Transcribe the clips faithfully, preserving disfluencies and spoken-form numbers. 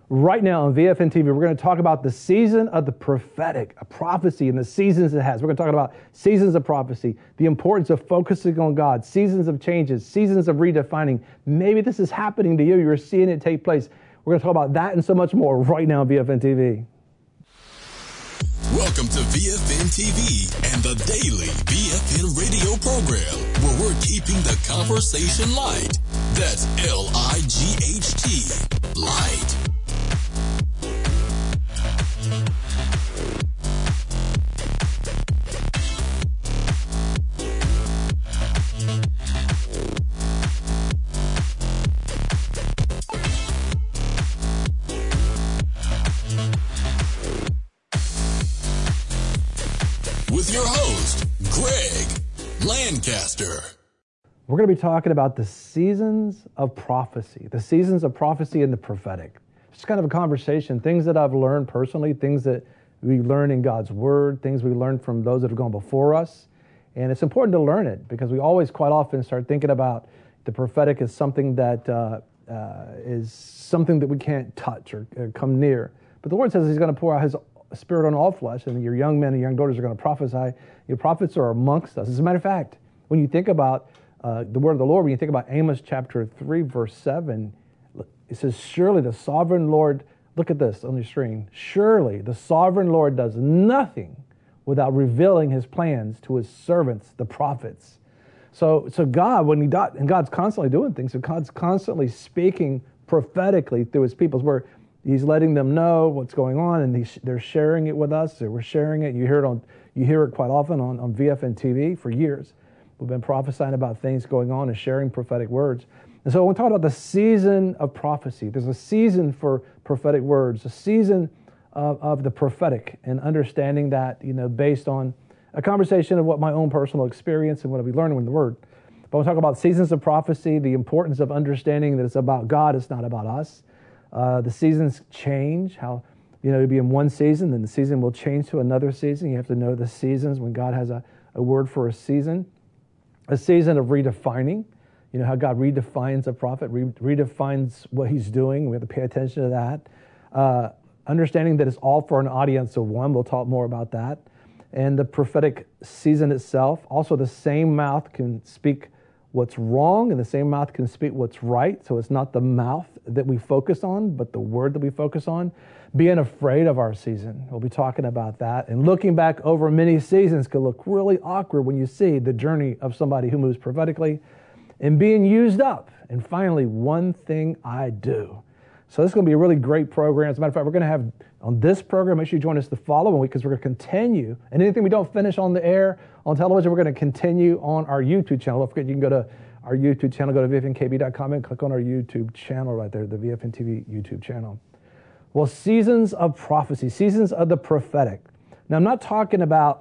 Right now on V F N T V, we're going to talk about the season of the prophetic, a prophecy and the seasons it has. We're going to talk about seasons of prophecy, the importance of focusing on God, seasons of changes, seasons of redefining. Maybe this is happening to you. You're seeing it take place. We're going to talk about that and so much more right now on V F N T V. Welcome to V F N T V and the daily V F N radio program, where we're keeping the conversation light. That's L I G H T, light. With your host, Greg Lancaster. We're going to be talking about the seasons of prophecy, the seasons of prophecy and the prophetic. It's kind of a conversation, things that I've learned personally, things that we learn in God's Word, things we learned from those that have gone before us. And it's important to learn it because we always quite often start thinking about the prophetic as something that uh, uh, is something that we can't touch or, or come near. But the Word says He's going to pour out His Spirit on all flesh, and your young men and young daughters are going to prophesy. Your prophets are amongst us. As a matter of fact, when you think about uh, the word of the Lord, when you think about Amos chapter three, verse seven, it says, surely the sovereign Lord, look at this on your screen, surely the sovereign Lord does nothing without revealing His plans to His servants, the prophets. So, so God, when He does, and God's constantly doing things, so God's constantly speaking prophetically through His people, where He's letting them know what's going on, and he's, they're sharing it with us. So we're sharing it. You hear it on, you hear it quite often on, on V F N T V for years. We've been prophesying about things going on and sharing prophetic words. And so when we talk about the season of prophecy, there's a season for prophetic words, a season of, of the prophetic, and understanding that, you know, based on a conversation of what my own personal experience and what we learned in the Word. But when we talk about seasons of prophecy, the importance of understanding that it's about God, it's not about us. Uh, the seasons change, how, you know, you'll be in one season, then the season will change to another season. You have to know the seasons when God has a, a word for a season. A season of redefining, you know, how God redefines a prophet, re- redefines what He's doing. We have to pay attention to that. Uh, understanding that it's all for an audience of one. We'll talk more about that. And the prophetic season itself, also the same mouth can speak what's wrong, and the same mouth can speak what's right. So it's not the mouth that we focus on, but the word that we focus on. Being afraid of our season. We'll be talking about that. And looking back over many seasons can look really awkward when you see the journey of somebody who moves prophetically and being used up. And finally, one thing I do. So this is going to be a really great program. As a matter of fact, we're going to have on this program, make sure you join us the following week because we're going to continue. And anything we don't finish on the air, on television, we're going to continue on our YouTube channel. Don't forget, you can go to our YouTube channel, go to V F N K B dot com and click on our YouTube channel right there, the V F N T V YouTube channel. Well, seasons of prophecy, seasons of the prophetic. Now, I'm not talking about,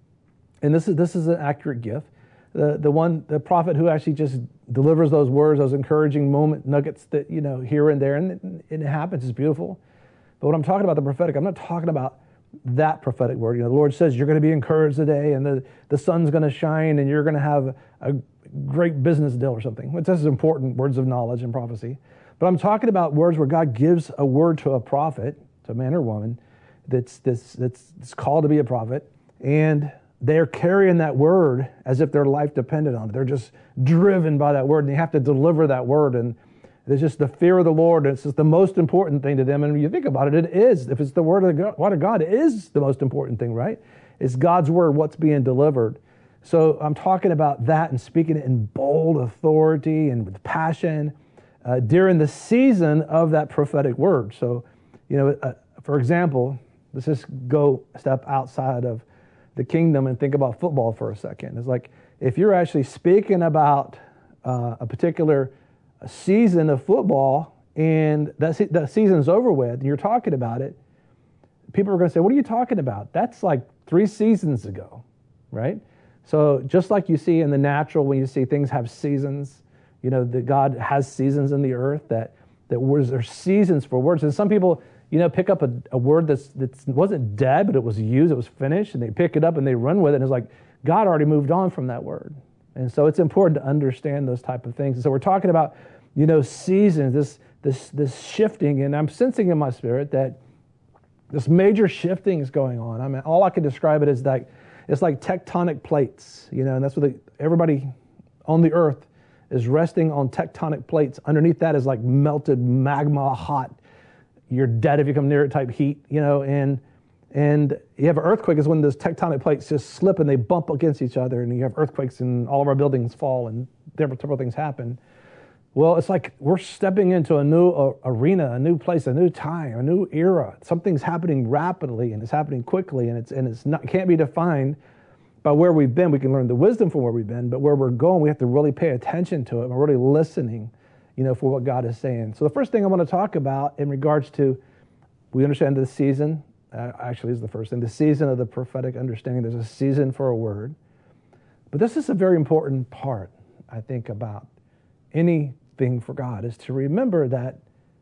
and this is this is an accurate gift, the the one, the prophet who actually just delivers those words, those encouraging moment nuggets that, you know, here and there, and it, and it happens, it's beautiful. But when I'm talking about the prophetic, I'm not talking about that prophetic word. You know, the Lord says you're going to be encouraged today, and the, the sun's going to shine, and you're going to have a great business deal or something. Which is important, words of knowledge and prophecy. But I'm talking about words where God gives a word to a prophet, to a man or woman, that's, that's, that's, that's called to be a prophet, and they're carrying that word as if their life depended on it. They're just driven by that word, and they have to deliver that word, and there's just the fear of the Lord. It's just the most important thing to them. And when you think about it, it is. If it's the word of God, word of God, it is the most important thing, right? It's God's word, what's being delivered. So I'm talking about that and speaking it in bold authority and with passion uh, during the season of that prophetic word. So, you know, uh, for example, let's just go a step outside of the kingdom and think about football for a second. It's like if you're actually speaking about uh, a particular season of football and that, se- that season's over with and you're talking about it, people are going to say, what are you talking about? That's like three seasons ago, right? So just like you see in the natural, when you see things have seasons, you know, that God has seasons in the earth, that, that words, there's seasons for words. And some people, you know, pick up a, a word that's that wasn't dead, but it was used, it was finished, and they pick it up and they run with it. And it's like, God already moved on from that word. And so it's important to understand those type of things. And so we're talking about, you know, seasons, this this, this shifting, and I'm sensing in my spirit that this major shifting is going on. I mean, all I can describe it is like, it's like tectonic plates, you know, and that's what the, everybody on the earth is resting on tectonic plates. Underneath that is like melted magma, hot, you're dead if you come near it type heat, you know, and and you have an earthquake is when those tectonic plates just slip and they bump against each other, and you have earthquakes and all of our buildings fall and different, different things happen. Well, it's like we're stepping into a new uh, arena, a new place, a new time, a new era. Something's happening rapidly, and it's happening quickly, and it's and it's not can't be defined by where we've been. We can learn the wisdom from where we've been, but where we're going, we have to really pay attention to it. We're really listening, you know, for what God is saying. So the first thing I want to talk about in regards to, we understand this season, uh, actually is the first thing, the season of the prophetic understanding. There's a season for a word. But this is a very important part, I think, about anything for God, is to remember that,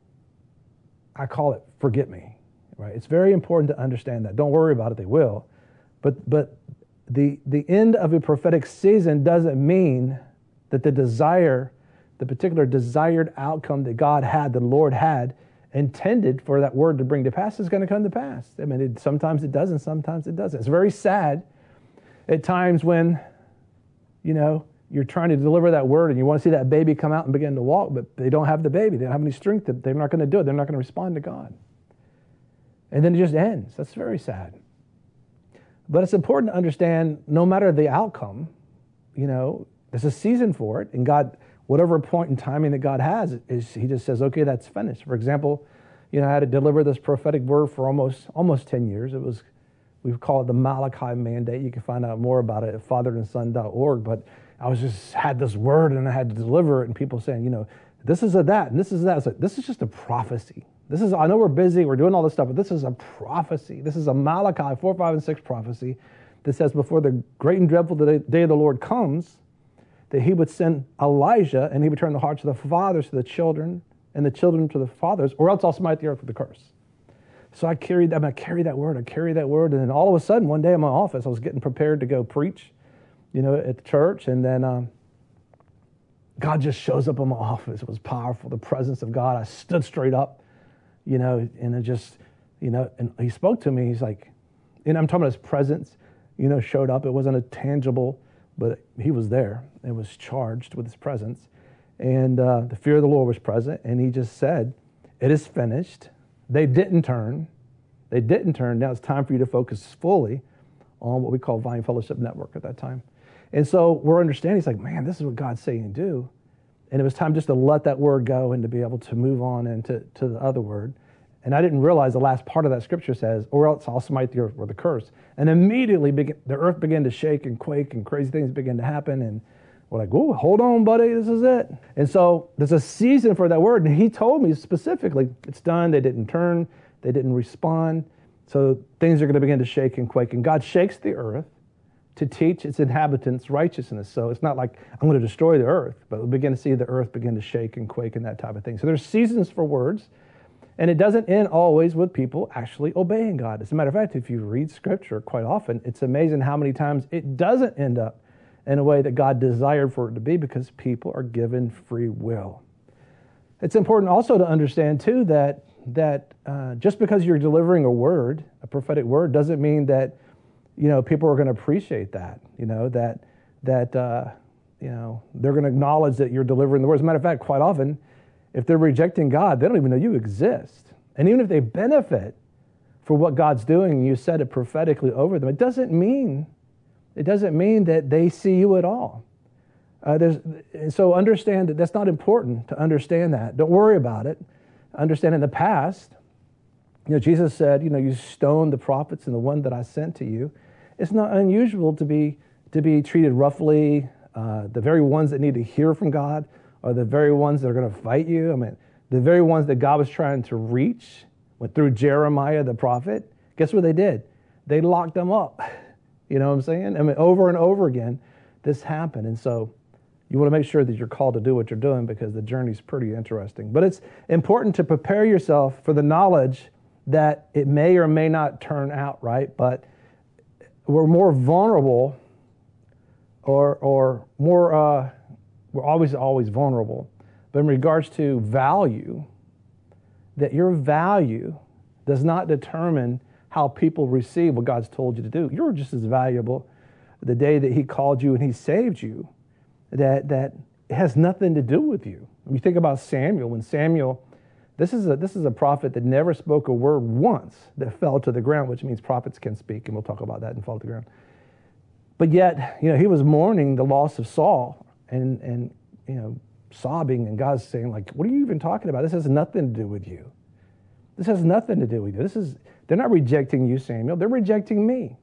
I call it forget me, right? It's very important to understand that. Don't worry about it, they will. But but the the end of a prophetic season doesn't mean that the desire, the particular desired outcome that God had, the Lord had intended for that word to bring to pass is going to come to pass. I mean, it, sometimes it doesn't, sometimes it doesn't. It's very sad at times when, you know, you're trying to deliver that word and you want to see that baby come out and begin to walk, but they don't have the baby. They don't have any strength. To, they're not going to do it. They're not going to respond to God. And then it just ends. That's very sad. But it's important to understand, no matter the outcome, you know, there's a season for it. And God, whatever point in timing that God has, is He just says, okay, that's finished. For example, you know, I had to deliver this prophetic word for almost almost ten years. It was, we call it the Malachi Mandate. You can find out more about it at father and son dot org. But I was just had this word and I had to deliver it, and people saying, you know, this is a that and this is that. It's like, this is just a prophecy. This is, I know we're busy, we're doing all this stuff, but this is a prophecy. This is a Malachi four, five, and six prophecy that says before the great and dreadful day of the Lord comes, that He would send Elijah and He would turn the hearts of the fathers to the children and the children to the fathers, or else I'll smite the earth with a curse. So I carried that, I carried that word, I carried that word, and then all of a sudden, one day in my office, I was getting prepared to go preach, you know, at the church, and then um, God just shows up in my office. It was powerful, the presence of God. I stood straight up, you know, and it just, you know, and He spoke to me. He's like, and I'm talking about His presence, you know, showed up. It wasn't a tangible, but He was there. It was charged with His presence. And uh, the fear of the Lord was present. And He just said, it is finished. They didn't turn. They didn't turn. Now it's time for you to focus fully on what we call Vine Fellowship Network at that time. And so we're understanding, it's like, man, this is what God's saying to do. And it was time just to let that word go and to be able to move on into to the other word. And I didn't realize the last part of that scripture says, or else I'll smite the earth with a curse. And immediately begin, the earth began to shake and quake and crazy things began to happen. And we're like, oh, hold on, buddy, this is it. And so there's a season for that word. And He told me specifically, it's done. They didn't turn. They didn't respond. So things are going to begin to shake and quake. And God shakes the earth to teach its inhabitants righteousness. So it's not like I'm going to destroy the earth, but we'll begin to see the earth begin to shake and quake and that type of thing. So there's seasons for words, and it doesn't end always with people actually obeying God. As a matter of fact, if you read Scripture quite often, it's amazing how many times it doesn't end up in a way that God desired for it to be, because people are given free will. It's important also to understand too that that uh, just because you're delivering a word, a prophetic word, doesn't mean that, you know, people are going to appreciate that, you know, that, that uh, you know, they're going to acknowledge that you're delivering the word. As a matter of fact, quite often, if they're rejecting God, they don't even know you exist. And even if they benefit for what God's doing and you said it prophetically over them, it doesn't mean, it doesn't mean that they see you at all. Uh, there's, and so understand that that's not important to understand that. Don't worry about it. Understand in the past, you know, Jesus said, you know, you stoned the prophets and the one that I sent to you. It's not unusual to be to be treated roughly. Uh, the very ones that need to hear from God are the very ones that are going to fight you. I mean, the very ones that God was trying to reach went through Jeremiah the prophet. Guess what they did? They locked them up. You know what I'm saying? I mean, over and over again, this happened. And so you want to make sure that you're called to do what you're doing, because the journey's pretty interesting. But it's important to prepare yourself for the knowledge that it may or may not turn out right, but we're more vulnerable or or more, uh, we're always, always vulnerable. But in regards to value, that your value does not determine how people receive what God's told you to do. You're just as valuable the day that he called you and he saved you, that, that it has nothing to do with you. When you think about Samuel, when Samuel, this is a this is a prophet that never spoke a word once that fell to the ground, which means prophets can speak, and we'll talk about that and fall to the ground. But yet, you know, he was mourning the loss of Saul and, and you know, sobbing, and God's saying, like, what are you even talking about? This has nothing to do with you. This has nothing to do with you. This is, they're not rejecting you, Samuel. They're rejecting me.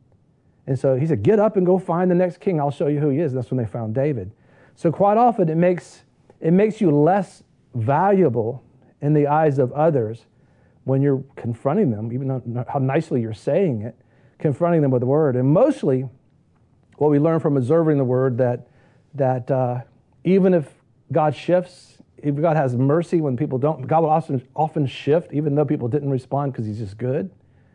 And so he said, get up and go find the next king. I'll show you who he is. And that's when they found David. So quite often it makes it makes you less valuable in the eyes of others when you're confronting them, even though, how nicely you're saying it, confronting them with the word. And mostly what we learn from observing the word, that that uh, even if God shifts, if God has mercy when people don't, God will often, often shift even though people didn't respond because he's just good.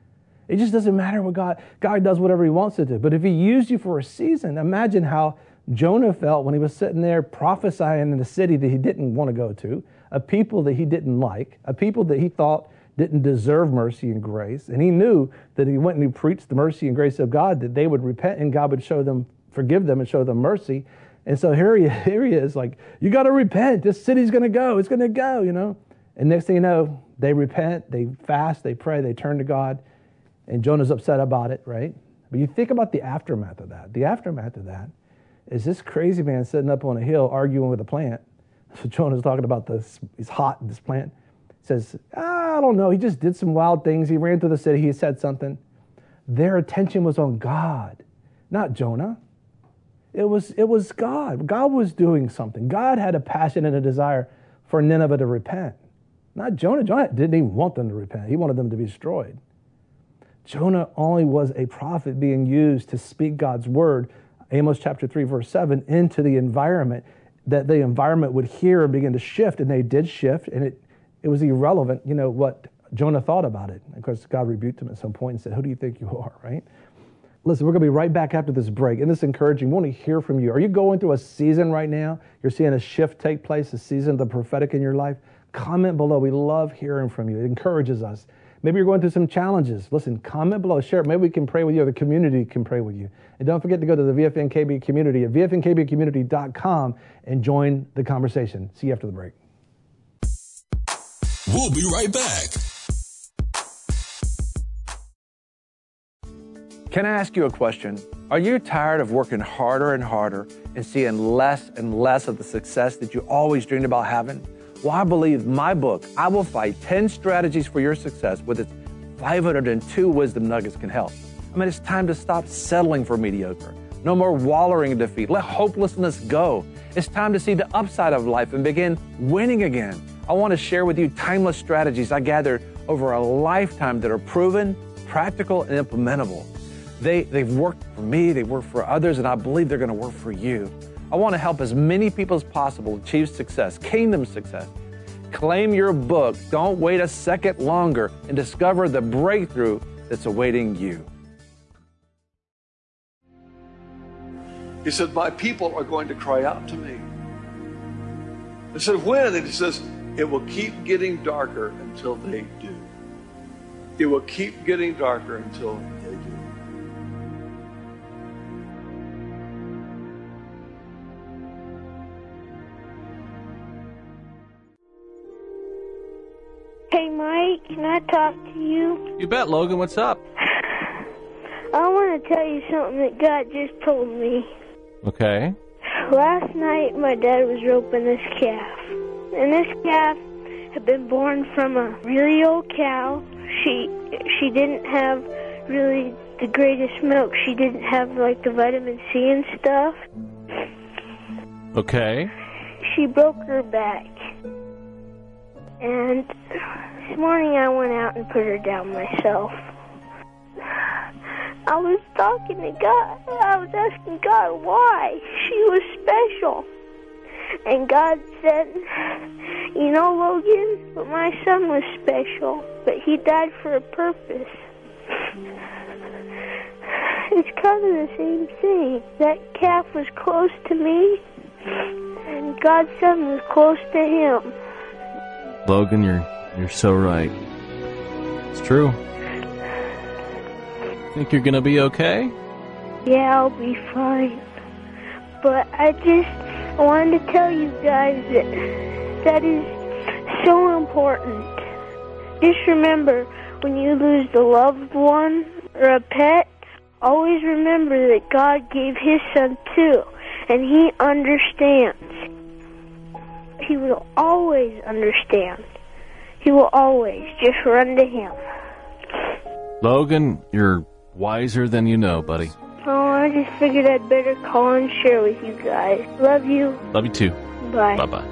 It just doesn't matter what God, God does whatever he wants to do. But if he used you for a season, imagine how Jonah felt when he was sitting there prophesying in a city that he didn't want to go to, a people that he didn't like, a people that he thought didn't deserve mercy and grace. And he knew that he went and he preached the mercy and grace of God, that they would repent and God would show them, forgive them and show them mercy. And so here he, here he is, like, you got to repent. This city's going to go. It's going to go, you know. And next thing you know, they repent, they fast, they pray, they turn to God. And Jonah's upset about it, right? But you think about the aftermath of that. The aftermath of that is this crazy man sitting up on a hill arguing with a plant. So Jonah's talking about this, he's hot in this plant. He says, I don't know, he just did some wild things. He ran through the city, he said something. Their attention was on God, not Jonah. It was, it was God. God was doing something. God had a passion and a desire for Nineveh to repent. Not Jonah. Jonah didn't even want them to repent. He wanted them to be destroyed. Jonah only was a prophet being used to speak God's word, Amos chapter three, verse seven, into the environment, that the environment would hear and begin to shift, and they did shift, and it, it was irrelevant, you know, what Jonah thought about it. Of course, God rebuked him at some point and said, who do you think you are, right? Listen, we're going to be right back after this break, and this is encouraging. We want to hear from you. Are you going through a season right now? You're seeing a shift take place, a season of the prophetic in your life? Comment below. We love hearing from you. It encourages us. Maybe you're going through some challenges. Listen, comment below, share it. Maybe we can pray with you, or the community can pray with you. And don't forget to go to the V F N K B community at V F N K B community dot com and join the conversation. See you after the break. We'll be right back. Can I ask you a question? Are you tired of working harder and harder and seeing less and less of the success that you always dreamed about having? Well, I believe my book, I Will Fight ten Strategies for Your Success, with its five hundred two wisdom nuggets, can help. I mean, it's time to stop settling for mediocre. No more wallowing in defeat. Let hopelessness go. It's time to see the upside of life and begin winning again. I want to share with you timeless strategies I gathered over a lifetime that are proven, practical, and implementable. They, they've worked for me, they work for others, and I believe they're going to work for you. I want to help as many people as possible achieve success, kingdom success. Claim your book. Don't wait a second longer and discover the breakthrough that's awaiting you. He said, my people are going to cry out to me. I said, when? And he says, it will keep getting darker until they do. It will keep getting darker until they do. Hey, Mike, can I talk to you? You bet, Logan. What's up? I want to tell you something that God just told me. Okay. Last night, my dad was roping this calf. And this calf had been born from a really old cow. She she didn't have really the greatest milk. She didn't have, like, the vitamin C and stuff. Okay. She broke her back. And this morning I went out and put her down myself. I was talking to God. I was asking God why she was special. And God said, you know, Logan, but my son was special, but he died for a purpose. It's kind of the same thing. That calf was close to me, and God's son was close to him. Logan, you're You're so right. It's true. Think you're gonna be okay? Yeah, I'll be fine. But I just wanted to tell you guys that that is so important. Just remember, when you lose a loved one or a pet, always remember that God gave His Son too, and He understands. He will always understand. He will always just run to Him. Logan, you're wiser than you know, buddy. Oh, I just figured I'd better call and share with you guys. Love you. Love you too. Bye. Bye-bye.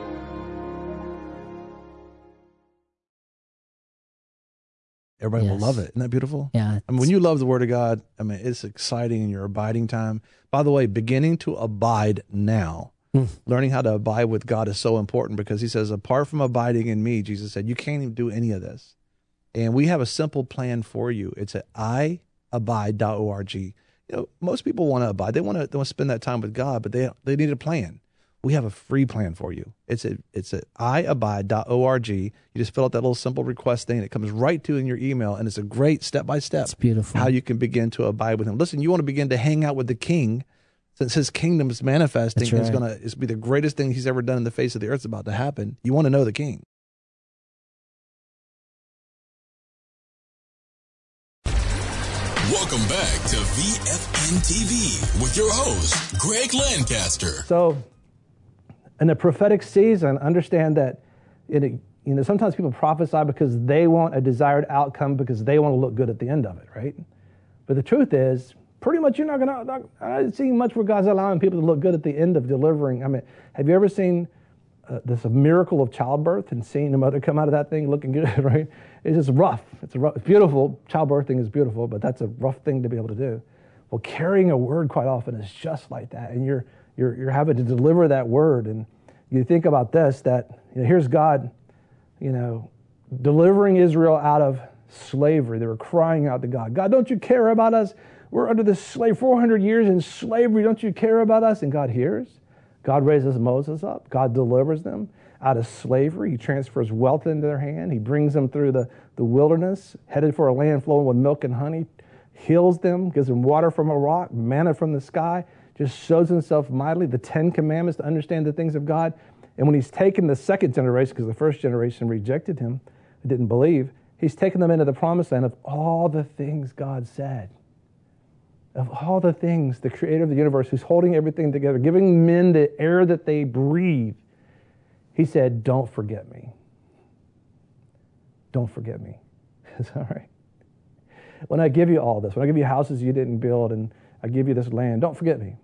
Everybody will Yes. love it. Isn't that beautiful? Yeah. I mean, when you love the Word of God, I mean, it's exciting in your abiding time. By the way, beginning to abide now. Mm. Learning how to abide with God is so important because He says, apart from abiding in me, Jesus said, you can't even do any of this. And we have a simple plan for you. It's at i abide dot org. You know, most people want to abide. They want to they want to spend that time with God, but they they need a plan. We have a free plan for you. It's at it's at i abide dot org. You just fill out that little simple request thing. And it comes right to in your email, and it's a great step by step. It's beautiful. How you can begin to abide with Him. Listen, you want to begin to hang out with the King, since His kingdom is manifesting. That's right. It's gonna it's be the greatest thing He's ever done in the face of the earth. It's about to happen. You want to know the King. Welcome back to V F N T V with your host, Greg Lancaster. So, in the prophetic season, understand that it, you know, sometimes people prophesy because they want a desired outcome because they want to look good at the end of it, right? But the truth is, pretty much you're not going to, I haven't seen much where God's allowing people to look good at the end of delivering. I mean, have you ever seen uh, this miracle of childbirth and seeing the mother come out of that thing looking good, right? It's just rough. It's a rough, it's beautiful. Childbirthing is beautiful, but that's a rough thing to be able to do. Well, carrying a word quite often is just like that. And you're, you're, you're having to deliver that word. And you think about this, that, you know, here's God, you know, delivering Israel out of slavery. They were crying out to God, God, don't you care about us? We're under this slave, four hundred years in slavery. Don't you care about us? And God hears. God raises Moses up. God delivers them out of slavery. He transfers wealth into their hand. He brings them through the, the wilderness, headed for a land flowing with milk and honey, heals them, gives them water from a rock, manna from the sky, just shows Himself mightily, the Ten Commandments to understand the things of God. And when He's taken the second generation, because the first generation rejected Him, didn't believe, He's taken them into the promised land of all the things God said. Of all the things, the creator of the universe, who's holding everything together, giving men the air that they breathe, He said, don't forget me. Don't forget me. It's all right. When I give you all this, when I give you houses you didn't build and I give you this land, don't forget me.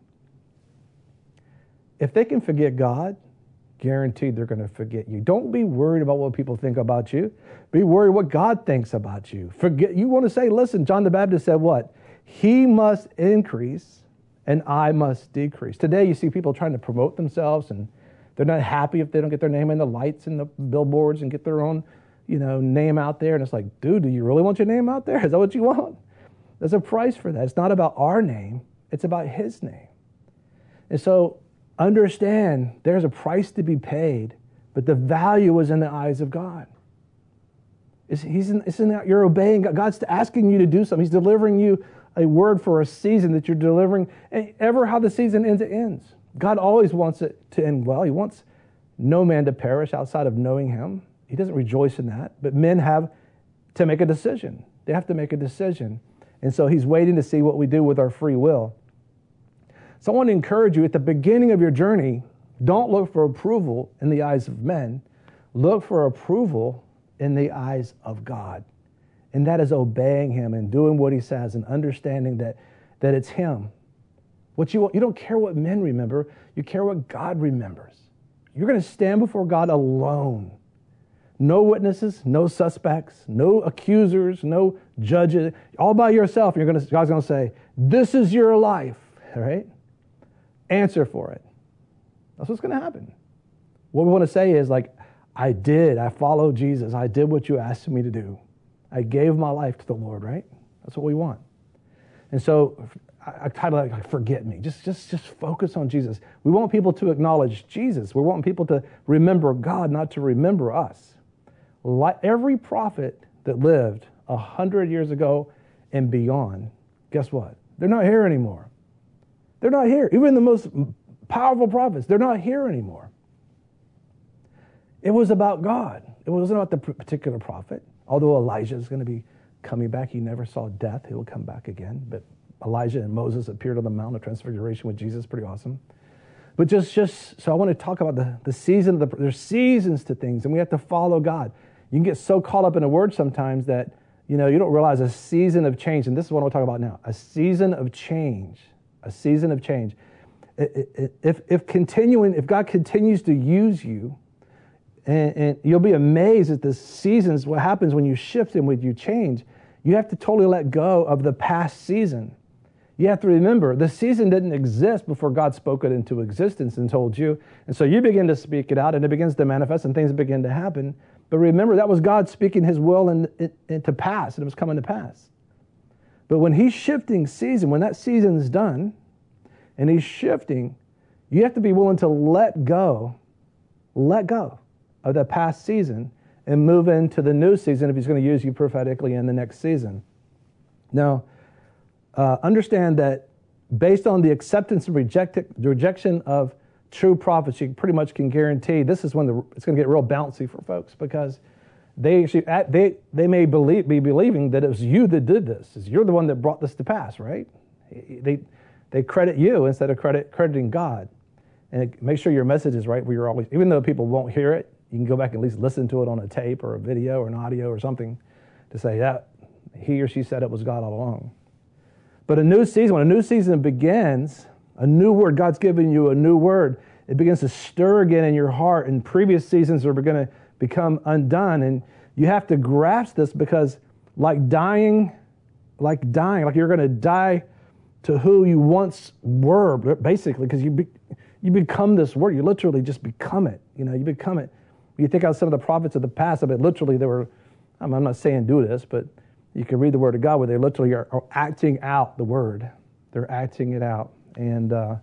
If they can forget God, guaranteed they're going to forget you. Don't be worried about what people think about you. Be worried what God thinks about you. Forget. You want to say, listen, John the Baptist said what? He must increase and I must decrease. Today you see people trying to promote themselves and they're not happy if they don't get their name in the lights and the billboards and get their own, you know, name out there. And it's like, dude, do you really want your name out there? Is that what you want? There's a price for that. It's not about our name. It's about His name. And so understand there's a price to be paid, but the value is in the eyes of God. It's, he's in, it's in that you're obeying God. God's asking you to do something. He's delivering you a word for a season that you're delivering. And ever how the season ends, it ends. God always wants it to end well. He wants no man to perish outside of knowing Him. He doesn't rejoice in that. But men have to make a decision. They have to make a decision. And so He's waiting to see what we do with our free will. So I want to encourage you at the beginning of your journey, don't look for approval in the eyes of men. Look for approval in the eyes of God. And that is obeying Him and doing what He says and understanding that, that it's Him. What you, you don't care what men remember, you care what God remembers. You're going to stand before God alone. No witnesses, no suspects, no accusers, no judges, all by yourself. You're going to, God's going to say, this is your life, all right? Answer for it. That's what's going to happen. What we want to say is like, I did, I followed Jesus. I did what you asked me to do. I gave my life to the Lord, right? That's what we want. And so I, I title it like, forget me. Just, just, just focus on Jesus. We want people to acknowledge Jesus. We want people to remember God, not to remember us. Like every prophet that lived a hundred years ago and beyond, guess what? They're not here anymore. They're not here. Even the most powerful prophets, they're not here anymore. It was about God. It wasn't about the particular prophet. Although Elijah is going to be coming back. He never saw death. He will come back again. But Elijah and Moses appeared on the Mount of Transfiguration with Jesus. Pretty awesome. But just, just so I want to talk about the, the season of the, there's seasons to things, and we have to follow God. You can get so caught up in a word sometimes that, you know, you don't realize a season of change. And this is what I'm talking about now. A season of change. A season of change. If, if continuing, if God continues to use you, and, and you'll be amazed at the seasons, what happens when you shift and when you change. You have to totally let go of the past season. You have to remember, the season didn't exist before God spoke it into existence and told you. And so you begin to speak it out, and it begins to manifest, and things begin to happen. But remember, that was God speaking his will into pass, and it was coming to pass. But when he's shifting season, when that season's done, and he's shifting, you have to be willing to let go, let go of the past season and move into the new season if he's going to use you prophetically in the next season. Now, uh, understand that based on the acceptance and reject- rejection of true prophets, you pretty much can guarantee this is when the, it's going to get real bouncy for folks, because they actually, they they may believe be believing that it was you that did this. It's you're the one that brought this to pass, right? They they credit you instead of credit crediting God. And make sure your message is right where you're always, even though people won't hear it, you can go back and at least listen to it on a tape or a video or an audio or something to say, yeah, he or she said it was God all along. But a new season, when a new season begins, a new word, God's given you a new word, it begins to stir again in your heart, and previous seasons are going to become undone. And you have to grasp this, because like dying, like dying, like you're going to die to who you once were, basically, because you be, you become this word. You literally just become it. You know, you become it. You think of some of the prophets of the past, I mean, literally they were, I'm not saying do this, but you can read the word of God where they literally are, are acting out the word. They're acting it out. And uh,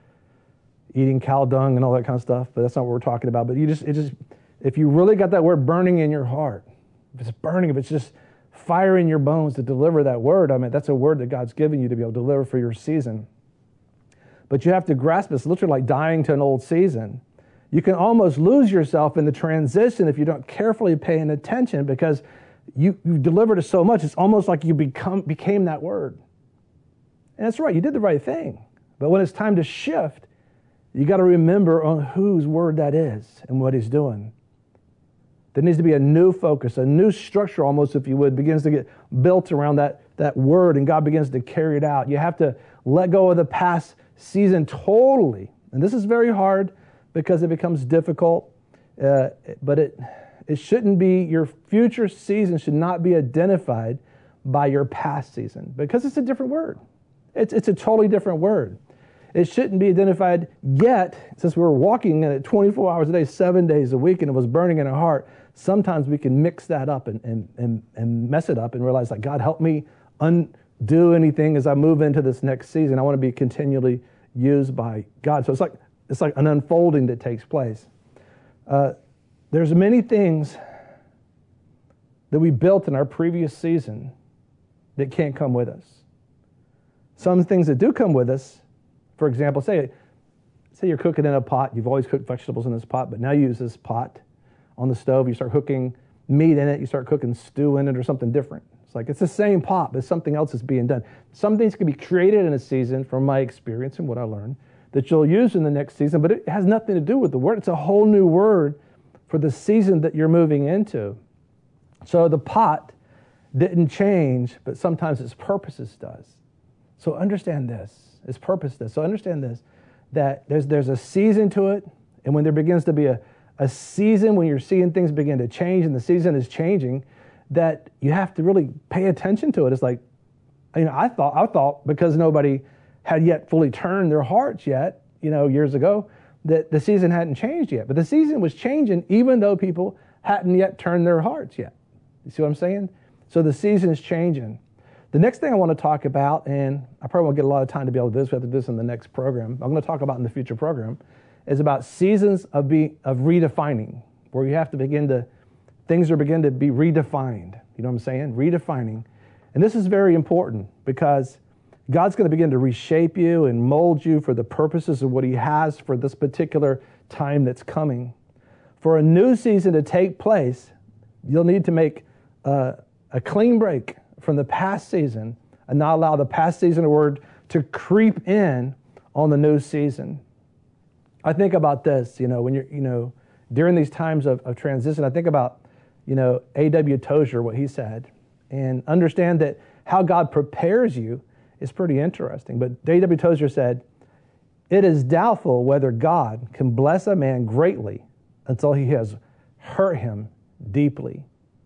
eating cow dung and all that kind of stuff, but that's not what we're talking about. But you just, it just, if you really got that word burning in your heart, if it's burning, if it's just fire in your bones to deliver that word, I mean, that's a word that God's given you to be able to deliver for your season. But you have to grasp this, literally like dying to an old season. You can almost lose yourself in the transition if you don't carefully pay attention, because you, you've delivered it so much, it's almost like you become became that word. And that's right, you did the right thing. But when it's time to shift, you got to remember on whose word that is and what he's doing. There needs to be a new focus, a new structure almost, if you would, begins to get built around that, that word, and God begins to carry it out. You have to let go of the past season totally. And this is very hard because it becomes difficult, uh, but it it shouldn't be, your future season should not be identified by your past season, because it's a different word. It's, it's a totally different word. It shouldn't be identified yet, since we're walking in it twenty-four hours a day, seven days a week, and it was burning in our heart. Sometimes we can mix that up and, and, and, and mess it up and realize, like, God, help me undo anything as I move into this next season. I want to be continually used by God. So it's like it's like an unfolding that takes place. Uh, there's many things that we built in our previous season that can't come with us. Some things that do come with us, for example, say, say you're cooking in a pot. You've always cooked vegetables in this pot, but now you use this pot on the stove. You start cooking meat in it. You start cooking stew in it or something different. It's like it's the same pot, but something else is being done. Some things can be created in a season, from my experience and what I learned, that you'll use in the next season, but it has nothing to do with the word. It's a whole new word for the season that you're moving into. So the pot didn't change, but sometimes its purposes does. So understand this. Its purpose does. So understand this, that there's there's a season to it, and when there begins to be a, a season, when you're seeing things begin to change and the season is changing, that you have to really pay attention to it. It's like, you know, I thought I thought because nobody had yet fully turned their hearts yet, you know, years ago, that the season hadn't changed yet. But the season was changing even though people hadn't yet turned their hearts yet. You see what I'm saying? So the season is changing. The next thing I want to talk about, and I probably won't get a lot of time to be able to do this, we have to do this in the next program, I'm going to talk about in the future program, is about seasons of be, of redefining, where you have to begin to things are beginning to be redefined. You know what I'm saying? Redefining. And this is very important because God's going to begin to reshape you and mold you for the purposes of what he has for this particular time that's coming. For a new season to take place, you'll need to make uh, a clean break from the past season and not allow the past season of word to creep in on the new season. I think about this, you know, when you're, you know, during these times of, of transition, I think about, you know, A W Tozer, what he said, and understand that how God prepares you is pretty interesting. But A W Tozer said, it is doubtful whether God can bless a man greatly until he has hurt him deeply.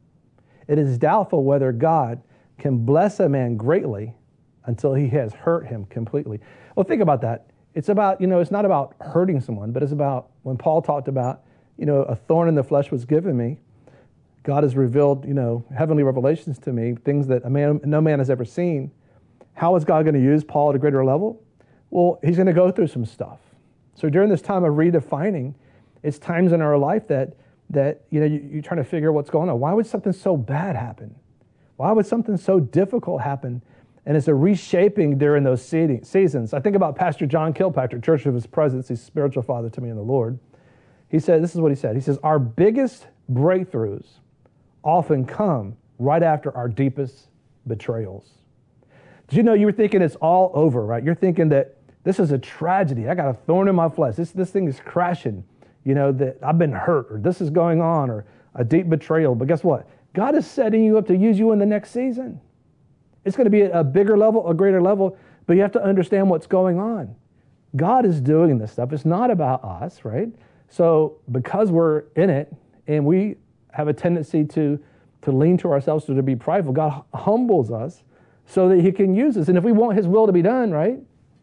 It is doubtful whether God can bless a man greatly until he has hurt him completely. Well, think about that. It's about, you know, it's not about hurting someone, but it's about when Paul talked about, you know, a thorn in the flesh was given me. God has revealed, you know, heavenly revelations to me, things that a man, no man has ever seen. How is God going to use Paul at a greater level? Well, he's going to go through some stuff. So during this time of redefining, it's times in our life that, that you know, you, you're trying to figure out what's going on. Why would something so bad happen? Why would something so difficult happen? And it's a reshaping during those seasons. I think about Pastor John Kilpatrick, Church of His Presence, he's spiritual father to me in the Lord. He said, this is what he said. He says, our biggest breakthroughs often come right after our deepest betrayals. Did you know you were thinking it's all over, right? You're thinking that this is a tragedy. I got a thorn in my flesh. This, this thing is crashing. You know, that I've been hurt, or this is going on, or a deep betrayal. But guess what? God is setting you up to use you in the next season. It's going to be a bigger level, a greater level, but you have to understand what's going on. God is doing this stuff. It's not about us, right? So because we're in it and we have a tendency to, to lean to ourselves or to be prideful, God humbles us so that he can use us. And if we want his will to be done, right?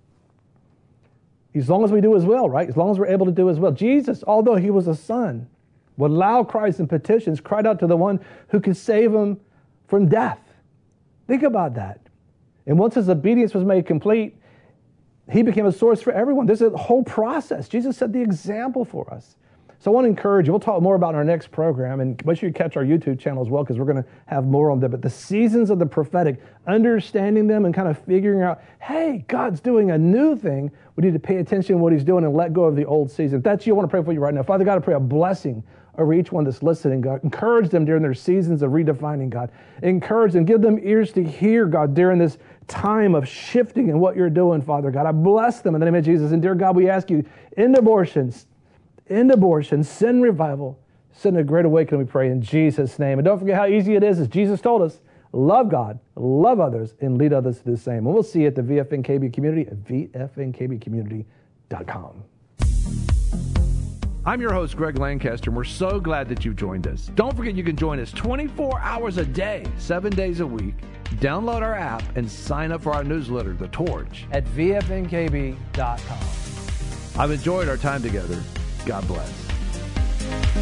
As long as we do his will, right? As long as we're able to do his will. Jesus, although he was a son, with loud cries and petitions, cried out to the one who could save him from death. Think about that. And once his obedience was made complete, he became a source for everyone. There's a whole process. Jesus set the example for us. So I want to encourage you. We'll talk more about in our next program, and make sure you catch our YouTube channel as well, because we're going to have more on that. But the seasons of the prophetic, understanding them and kind of figuring out, hey, God's doing a new thing. We need to pay attention to what he's doing and let go of the old season. If that's you, I want to pray for you right now. Father God, I pray a blessing over each one that's listening, God. Encourage them during their seasons of redefining, God. Encourage them. Give them ears to hear, God, during this time of shifting in what you're doing, Father God. I bless them in the name of Jesus. And dear God, we ask you, end abortions, end abortion, send revival, send a great awakening, we pray in Jesus' name. And don't forget how easy it is, as Jesus told us, love God, love others, and lead others to do the same. And we'll see you at the V F N K B community at V F N K B community dot com. I'm your host, Greg Lancaster, and we're so glad that you've joined us. Don't forget you can join us twenty-four hours a day, seven days a week. Download our app and sign up for our newsletter, The Torch, at V F N K B dot com. I've enjoyed our time together. God bless.